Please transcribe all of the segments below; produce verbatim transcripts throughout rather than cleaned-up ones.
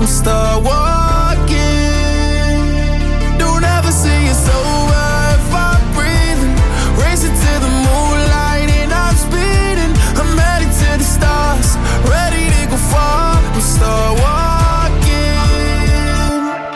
and start walking. Don't ever say it's over if I'm breathing. Racing to the moonlight and I'm speeding. I'm headed to the stars, ready to go far and start walking.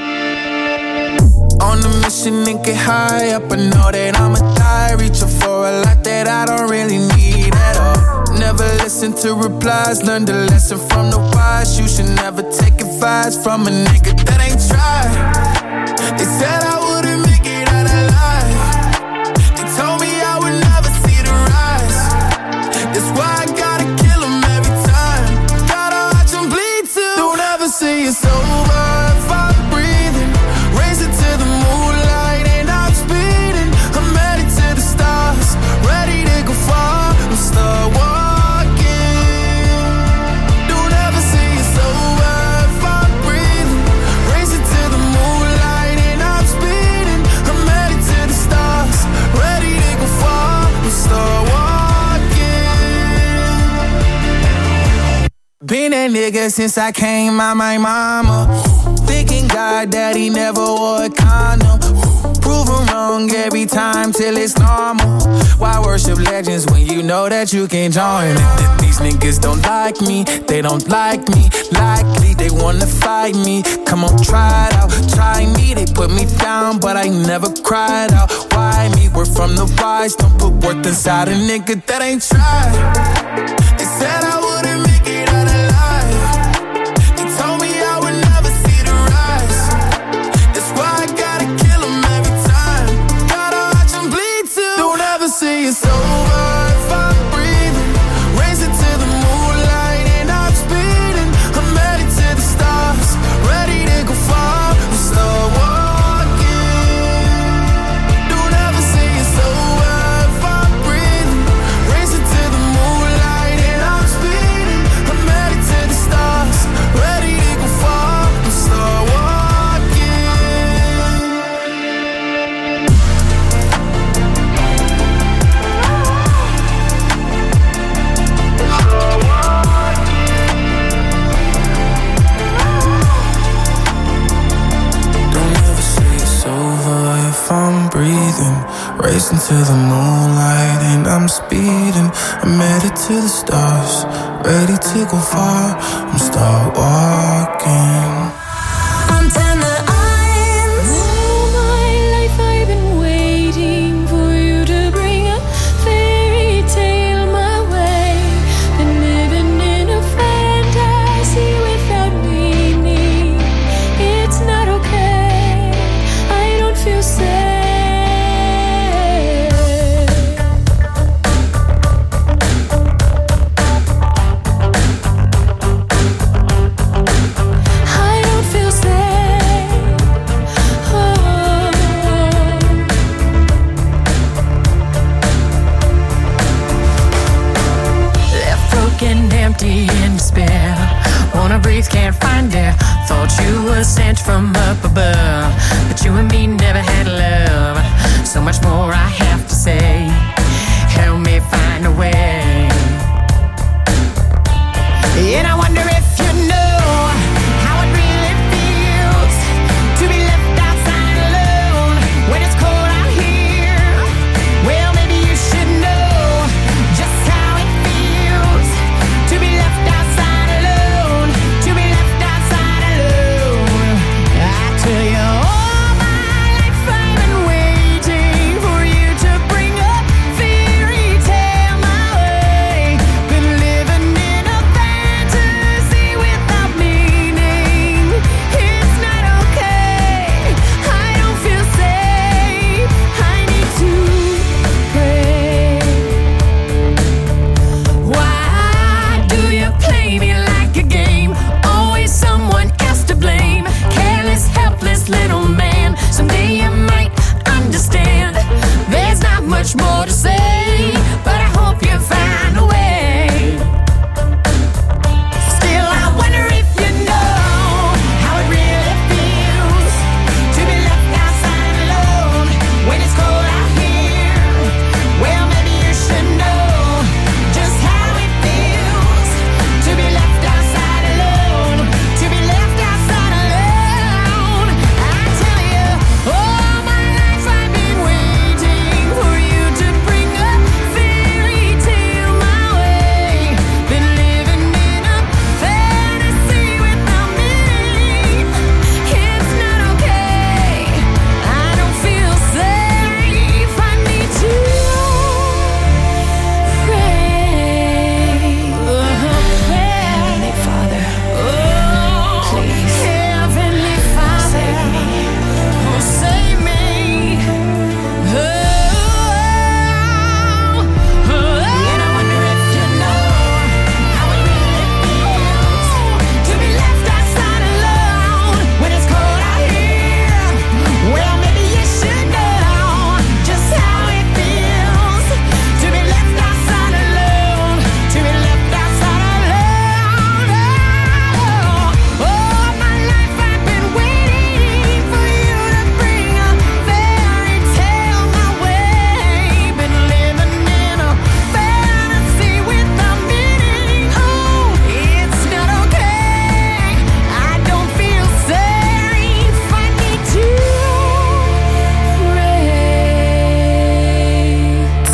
On a mission and get high up, I know that I'ma die. Reaching for a lot that I don't really need at all. Never listen to replies, learn the lesson from the wise. You should never take advice from a nigga that ain't tried. They said I wouldn't make it out alive. They told me I would never see the rise. That's why I gotta kill them every time. Gotta watch them bleed too. Don't ever say it's over if I'm breathing. Racing to the moonlight and I'm speeding. I'm headed to the stars, ready to go far and start walking. Been that nigga since I came out my mama. Thinking God that he never wore a condom. Proven wrong every time till it's normal. Why worship legends when you know that you can join? These niggas don't like me, they don't like me. Likely they wanna fight me. Come on, try it out, try me. They put me down, but I never cried out. Why me? We're from the wise. Don't put worth inside a nigga that ain't tried. They said I wouldn't make it out alive. They told me I would never see the rise. That's why I gotta kill them every time. Gotta watch them bleed too. Don't ever say it's over if I'm breathing. Racing to the moonlight and I'm speeding. I'm headed to the stars, ready to go far and start walking. Don't ever say it's over if I'm breathing. Racing to the moonlight and I'm speeding. I'm headed to the stars, ready to go far and start walking. Don't ever say it's over if I'm breathing. Racing to the moonlight and I'm speeding. I'm headed to the stars, ready to go far and start walking. Antenne eins. All my life I've been waiting for you to bring a fairy tale my way. Been living in a fantasy without meaning. It's not okay, I don't feel safe. I don't feel safe. Oh. Left broken, empty, in despair. Wanna breathe, can't find air. Thought you were sent from up above, but you and me never had love. So much more I have to say. Help me find a way. And I wonder if you know how it really feels to be left outside alone when it's cold out here. Well, maybe you should know just how it feels to be left outside alone, to be left outside alone. I tell you, all my life I've been waiting for you to bring a fairy tale my way. Been living in a fantasy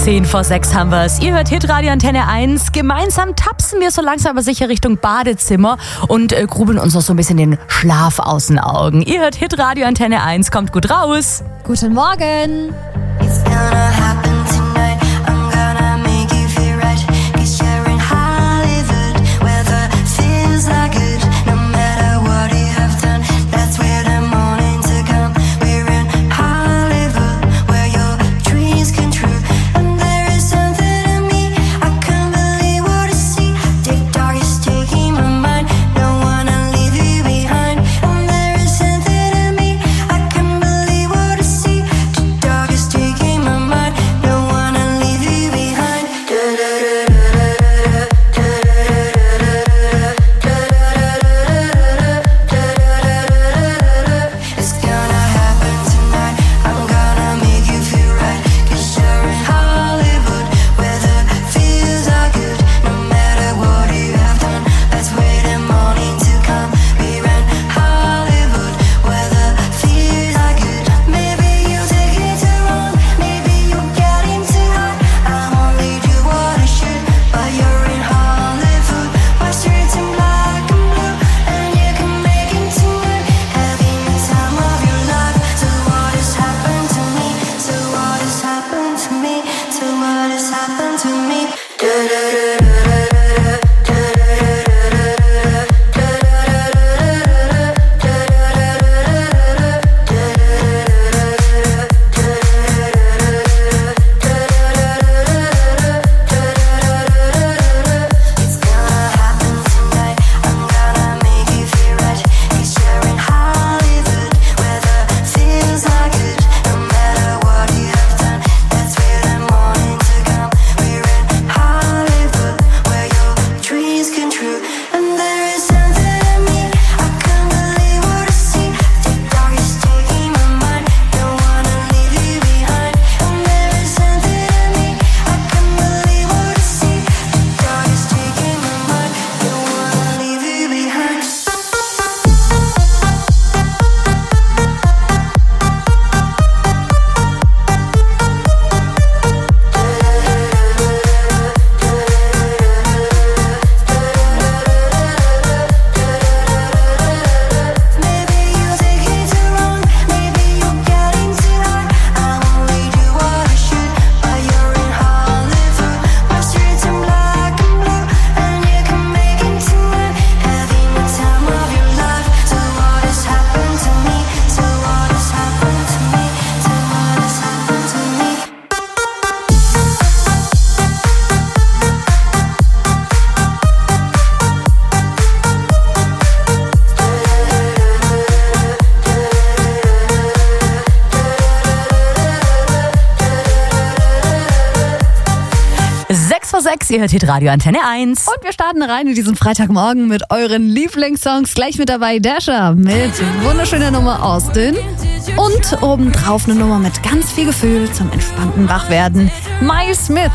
Zehn vor sechs haben wir's. Ihr hört Hitradio Antenne eins. Gemeinsam tapsen wir so langsam aber sicher Richtung Badezimmer und äh, grubeln uns noch so ein bisschen den Schlaf aus den Augen. Ihr hört Hitradio Antenne eins. Kommt gut raus. Guten Morgen. It's gonna happen tonight. I'm gonna make you feel right. 'Cause you're in Hollywood, where the feels are good. No matter what you have done, that's where the morning to come. We're in Hollywood, where your dreams come true. And there is something in me, I can't believe what I see. Dick dog is taking my mind, don't wanna leave you behind. And there is something in me, I can't believe what I see. Dick dog is taking my mind, don't wanna leave you behind. It's gonna happen tonight, I'm gonna make you feel right. 'Cause you're in Hollywood, where the feels are good. No matter what you have done, let's wait a morning to come. We're in Hollywood, where the feels are good. Maybe you take it too wrong, maybe you get into high. I only do what I should, but you're in Hollywood, where streets in black and blue, and you can make it tonight, having the time of your life. So what has happened to me? So what has happened to me? So what has happened to me? It's gonna happen tonight, I'm gonna make you feel right. 'Cause you're in Hollywood, where the feels are good. No matter what you have done, that's where the morning to come. We're in Hollywood, where your dreams come true. And there is something in me, I can't believe what I see. Dick dog is taking my mind, don't wanna leave you behind. And there is something in me, I can't believe what I see. Dick dog is taking my mind, don't wanna leave you behind. Maybe you take it too wrong, maybe you get into high. I only do what I should, but you're in Hollywood, where streets in black and blue, and you can make it tonight, having the time of your life. So what has happened to me? So what has happened to me? So what has happened to me? Sechs vor sechs, ihr hört Hitradio Antenne eins. Und wir starten rein in diesen Freitagmorgen mit euren Lieblingssongs. Gleich mit dabei Dasher mit wunderschöner Nummer Austin. Und obendrauf eine Nummer mit ganz viel Gefühl zum entspannten Wachwerden. Miles Smith.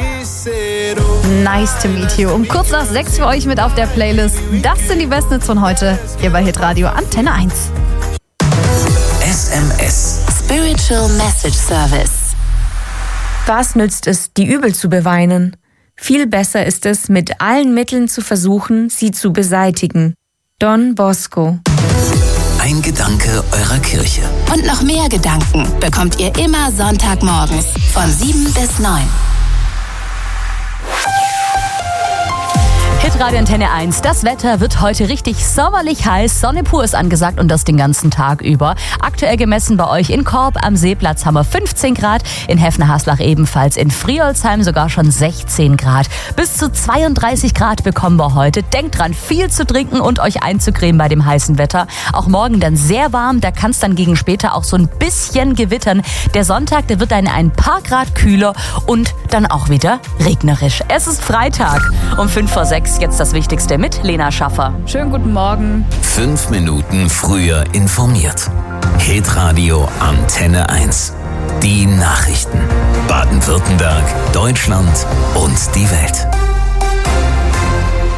Nice to meet you. Um kurz nach sechs für euch mit auf der Playlist. Das sind die besten Hits von heute hier bei Hitradio Antenne eins. S M S. Spiritual Message Service. Was nützt es, die Übel zu beweinen? Viel besser ist es, mit allen Mitteln zu versuchen, sie zu beseitigen. Don Bosco. Ein Gedanke eurer Kirche. Und noch mehr Gedanken bekommt ihr immer Sonntagmorgens von sieben bis neun. Hitradio Antenne eins. Das Wetter wird heute richtig sommerlich heiß. Sonne pur ist angesagt und das den ganzen Tag über. Aktuell gemessen bei euch in Korb am Seeplatz haben wir fünfzehn Grad, in Heffner-Haslach ebenfalls, in Friolsheim sogar schon sechzehn Grad. Bis zu zweiunddreißig Grad bekommen wir heute. Denkt dran, viel zu trinken und euch einzucremen bei dem heißen Wetter. Auch morgen dann sehr warm, da kann es dann gegen später auch so ein bisschen gewittern. Der Sonntag, der wird dann ein paar Grad kühler und dann auch wieder regnerisch. Es ist Freitag um fünf vor sechs. Jetzt das Wichtigste mit Lena Schaffer. Schönen guten Morgen. Fünf Minuten früher informiert. Hitradio Antenne eins. Die Nachrichten. Baden-Württemberg, Deutschland und die Welt.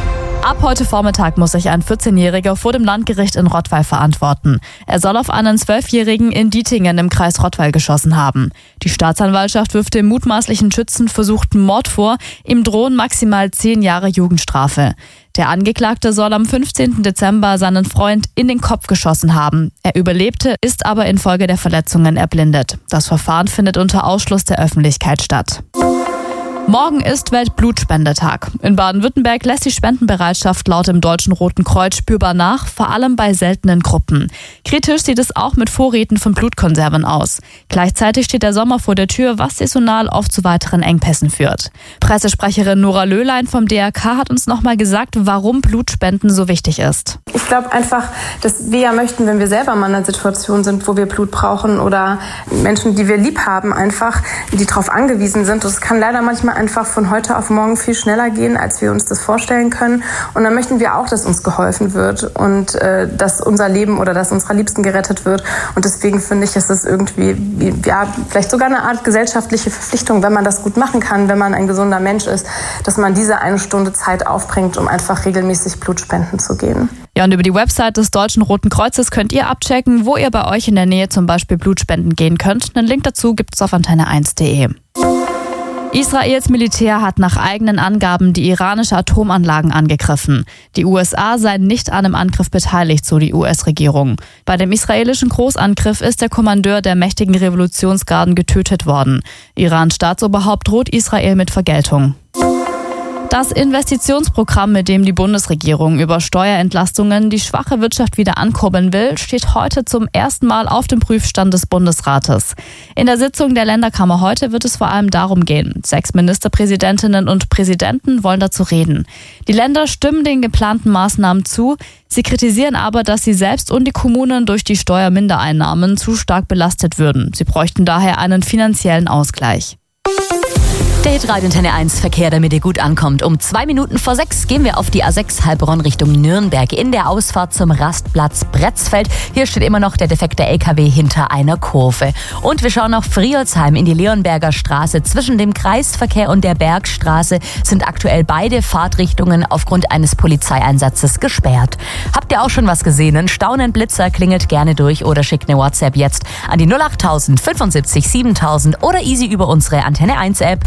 Ab heute Vormittag muss sich ein vierzehnjähriger vor dem Landgericht in Rottweil verantworten. Er soll auf einen zwölfjährigen in Dietingen im Kreis Rottweil geschossen haben. Die Staatsanwaltschaft wirft dem mutmaßlichen Schützen versuchten Mord vor. Ihm drohen maximal zehn Jahre Jugendstrafe. Der Angeklagte soll am fünfzehnten Dezember seinen Freund in den Kopf geschossen haben. Er überlebte, ist aber infolge der Verletzungen erblindet. Das Verfahren findet unter Ausschluss der Öffentlichkeit statt. Morgen ist Weltblutspendetag. In Baden-Württemberg lässt die Spendenbereitschaft laut dem Deutschen Roten Kreuz spürbar nach, vor allem bei seltenen Gruppen. Kritisch sieht es auch mit Vorräten von Blutkonserven aus. Gleichzeitig steht der Sommer vor der Tür, was saisonal oft zu weiteren Engpässen führt. Pressesprecherin Nora Löhlein vom D R K hat uns nochmal gesagt, warum Blutspenden so wichtig ist. Ich glaube einfach, dass wir ja möchten, wenn wir selber mal in einer Situation sind, wo wir Blut brauchen oder Menschen, die wir lieb haben, einfach, die darauf angewiesen sind. Das kann leider manchmal einfach von heute auf morgen viel schneller gehen, als wir uns das vorstellen können. Und dann möchten wir auch, dass uns geholfen wird und äh, dass unser Leben oder dass unsere Liebsten gerettet wird. Und deswegen finde ich, ist das irgendwie, wie, ja, vielleicht sogar eine Art gesellschaftliche Verpflichtung, wenn man das gut machen kann, wenn man ein gesunder Mensch ist, dass man diese eine Stunde Zeit aufbringt, um einfach regelmäßig Blut spenden zu gehen. Ja, und über die Website des Deutschen Roten Kreuzes könnt ihr abchecken, wo ihr bei euch in der Nähe zum Beispiel Blutspenden gehen könnt. Einen Link dazu gibt es auf antenne eins punkt de. Israels Militär hat nach eigenen Angaben die iranische Atomanlagen angegriffen. Die U S A seien nicht an dem Angriff beteiligt, so die U S-Regierung. Bei dem israelischen Großangriff ist der Kommandeur der mächtigen Revolutionsgarden getötet worden. Irans Staatsoberhaupt droht Israel mit Vergeltung. Das Investitionsprogramm, mit dem die Bundesregierung über Steuerentlastungen die schwache Wirtschaft wieder ankurbeln will, steht heute zum ersten Mal auf dem Prüfstand des Bundesrates. In der Sitzung der Länderkammer heute wird es vor allem darum gehen. Sechs Ministerpräsidentinnen und Präsidenten wollen dazu reden. Die Länder stimmen den geplanten Maßnahmen zu. Sie kritisieren aber, dass sie selbst und die Kommunen durch die Steuermindereinnahmen zu stark belastet würden. Sie bräuchten daher einen finanziellen Ausgleich. Der Hitradio Antenne eins Verkehr, damit ihr gut ankommt. Um zwei Minuten vor sechs gehen wir auf die A sechs Heilbronn Richtung Nürnberg in der Ausfahrt zum Rastplatz Bretzfeld. Hier steht immer noch der defekte L K W hinter einer Kurve. Und wir schauen auf Friolsheim in die Leonberger Straße. Zwischen dem Kreisverkehr und der Bergstraße sind aktuell beide Fahrtrichtungen aufgrund eines Polizeieinsatzes gesperrt. Habt ihr auch schon was gesehen? Ein Staunenblitzer, klingelt gerne durch oder schickt eine WhatsApp jetzt an die null acht tausend fünfundsiebzig siebentausend oder easy über unsere Antenne eins App.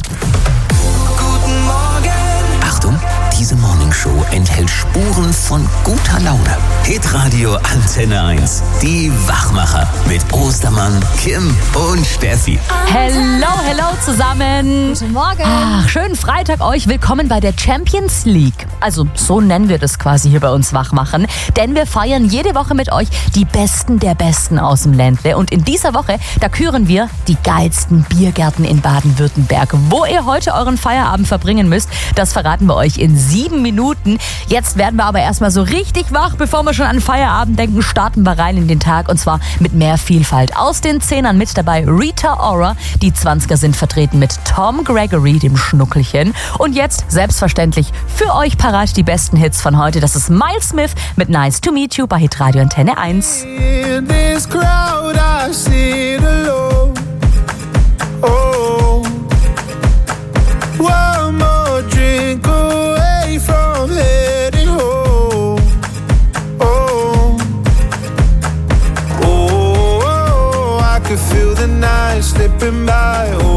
Guten Morgen! Achtung, diese Morningshow enthält Spuren von guter Laune. Hitradio Antenne eins. Die Wachmacher mit Ostermann, Kim und Steffi. Hello, hello zusammen. Guten Morgen. Ach, schönen Freitag euch. Willkommen bei der Champions League. Also so nennen wir das quasi hier bei uns Wachmachen. Denn wir feiern jede Woche mit euch die Besten der Besten aus dem Ländle. Und in dieser Woche, da küren wir die geilsten Biergärten in Baden-Württemberg. Wo ihr heute euren Feierabend verbringen müsst, das verraten wir euch in sieben Minuten. Jetzt werden wir aber erstmal so richtig wach, bevor wir schon an Feierabend denken, starten wir rein in den Tag und zwar mit mehr Vielfalt. Aus den Zehnern mit dabei Rita Ora, die Zwanziger sind vertreten mit Tom Gregory, dem Schnuckelchen. Und jetzt selbstverständlich für euch parat die besten Hits von heute. Das ist Miles Smith mit Nice to Meet You bei Hitradio Antenne eins. In this crowd I sit alone. Oh, one more drink away from heading home. Oh, oh, oh, I could feel the night slipping by. Oh,